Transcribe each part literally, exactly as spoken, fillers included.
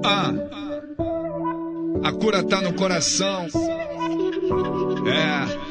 Ah, a cura tá no coração. É.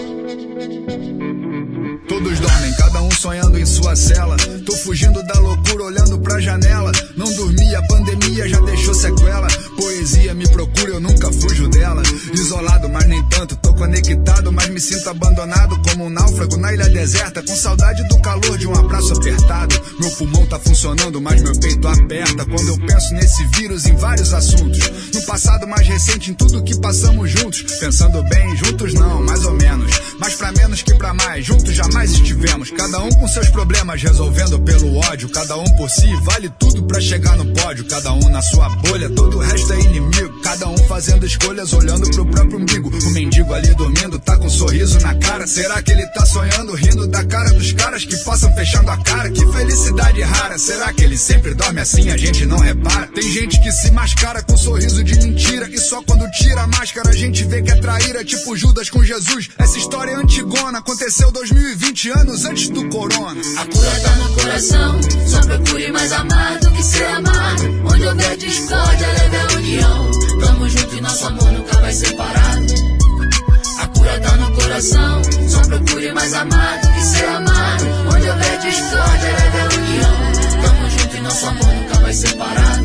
Todos dormem, cada um sonhando em sua cela. Tô fugindo da loucura, olhando pra janela. Não dormi, a pandemia já deixou sequela. Poesia me procura, eu nunca fujo dela. Isolado, mas nem tanto, tô conectado, mas me sinto abandonado como um náufrago na ilha deserta, com saudade do calor de um abraço apertado. Meu pulmão tá funcionando, mas meu peito aperta quando eu penso nesse vírus em vários assuntos. No passado mais recente, em tudo que passamos juntos. Pensando bem, juntos não, mais ou menos. Mas pra menos que pra mais, juntos jamais estivemos. Cada um com seus problemas, resolvendo pelo ódio. Cada um por si, vale tudo pra chegar no pódio. Cada um na sua bolha, todo o resto é inimigo. Cada um fazendo escolhas, olhando pro próprio umbigo. O mendigo ali dormindo, tá com um sorriso na cara. Será que ele tá sonhando, rindo da cara dos caras que passam fechando a cara? Que felicidade rara. Será que ele sempre dorme assim, a gente não repara? Tem gente que se mascara com um sorriso de mentira, e só quando tira a máscara a gente vê que é traíra. Tipo Judas com Jesus. Essa história é antigona, aconteceu dois mil e vinte anos antes do corona. A cura tá no coração, só procure mais amar do que ser amado. Onde houver discórdia, leve a união. Tamo junto e nosso amor nunca vai separado. A cura tá no coração, só procure mais amar do que ser amado. Onde houver discórdia, leve a união. Tamo junto e nosso amor nunca vai separado.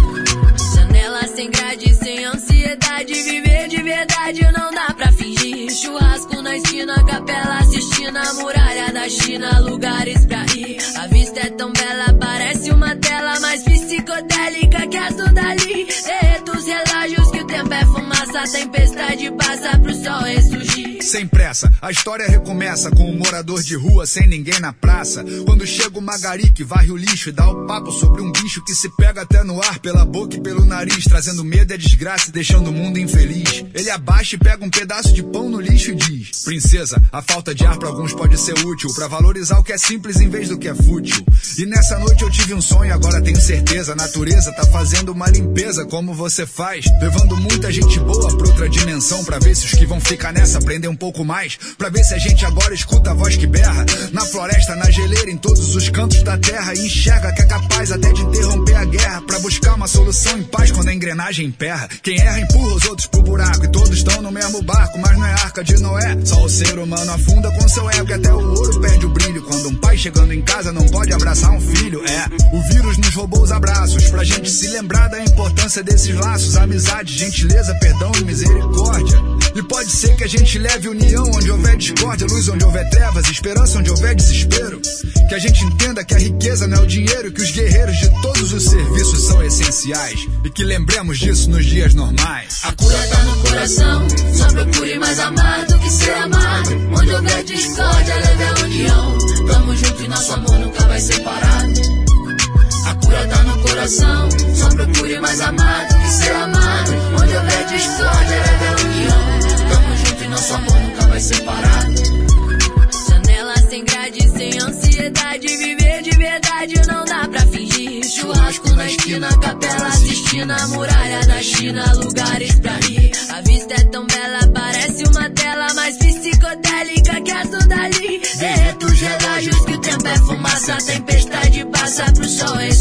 Janela sem grade, sem ansiedade, viver de verdade não dá pra fingir. Churrasco na esquina, capela assistindo a muralha da China, lugares pra ir. A vista é tão bela, parece uma tela mais psicodélica que as do Dali. Derreta os relógios que o tempo é fumaça, a tempestade passa pro sol ressurgir. Sem pressa, a história recomeça com um morador de rua sem ninguém na praça. Quando chega o Magari que varre o lixo e dá o papo sobre um bicho que se pega até no ar, pela boca e pelo nariz, trazendo medo e desgraça e deixando o mundo infeliz. Ele abaixa e pega um pedaço de pão no lixo e diz: princesa, a falta de ar pra alguns pode ser útil, pra valorizar o que é simples em vez do que é fútil. E nessa noite eu tive um sonho, agora tenho certeza, a natureza tá fazendo uma limpeza como você faz, levando muita gente boa pra outra dimensão, pra ver se os que vão ficar nessa aprendem um pouco mais, pra ver se a gente agora escuta a voz que berra na floresta, na geleira, em todos os cantos da terra, e enxerga que é capaz até de interromper a guerra, pra buscar uma solução em paz quando a engrenagem emperra. Quem erra empurra os outros pro buraco, e todos estão no mesmo barco, mas não é Arca de Noé. Só o ser humano afunda com seu ego, e até o ouro perde o brilho quando um pai chegando em casa não pode abraçar um filho. É, o vírus nos roubou os abraços, pra gente se lembrar da importância desses laços, amizade, gentileza, perdão e misericórdia. E pode ser que a gente leve união onde houver discórdia, luz onde houver trevas, esperança onde houver desespero. Que a gente entenda que a riqueza não é o dinheiro, que os guerreiros de todos os serviços são essenciais, e que lembremos disso nos dias normais. A cura tá no coração, só procure mais amar do que ser amado. Onde houver discórdia, leve a união. Tamo junto e nosso amor nunca vai separado. A cura tá no coração, só procure mais amar do que ser amado. Onde houver discórdia, leve a união. Tamo junto e nosso amor nunca vai separado. Janela sem grade, sem ansiedade, viver de verdade não dá pra fingir. Churrasco na esquina, capela assistindo a muralha da China, lugares pra ir. A vista é tão bela, parece uma tela mais psicodélica que as do Dali. Derreta os relógios que o tempo é fumaça, a tempestade passa pro sol.